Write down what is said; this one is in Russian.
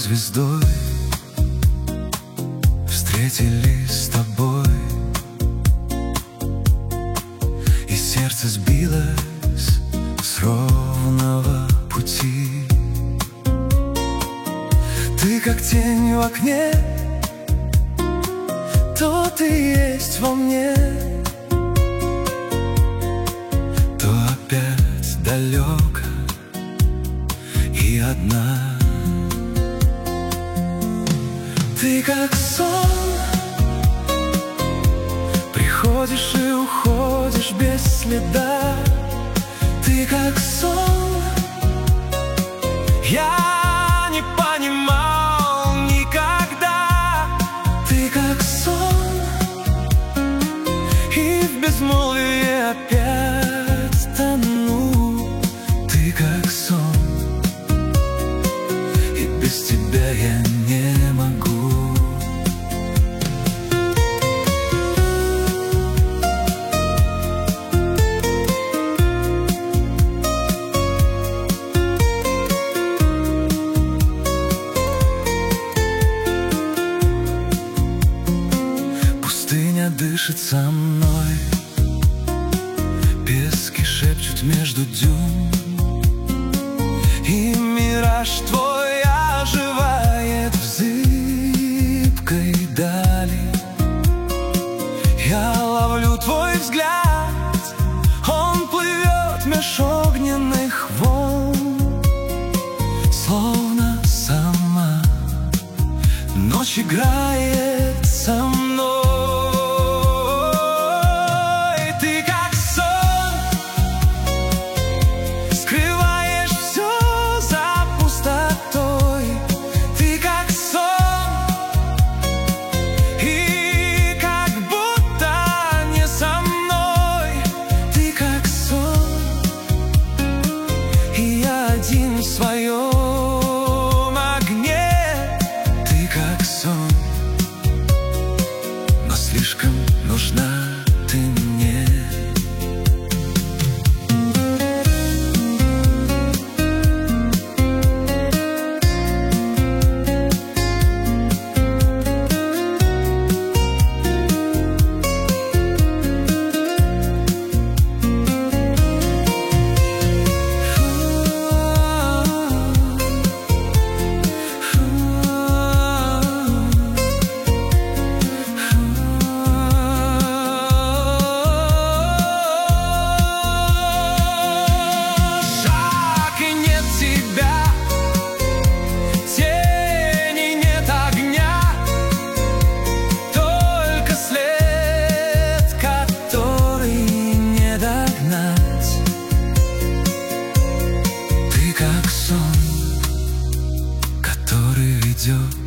звездой встретились с тобой, и сердце сбилось с ровного пути. Ты как тень в окне, то ты есть во мне, то опять далеко и одна. Ты как сон, приходишь и уходишь без следа. Ты как сон, я не понимал никогда. Ты как сон, и в безмолвии опять тону. Ты как сон, и без тебя я не могу. Пустыня дышит со мной, пески шепчут между дюн, и мираж твой оживает в зыбкой дали. Я ловлю твой взгляд, он плывет меж огненных волн, словно сама ночь играет со мной. Один в своем огне. Ты как сон, но слишком нужна ты мне. Ты как сон, который ведет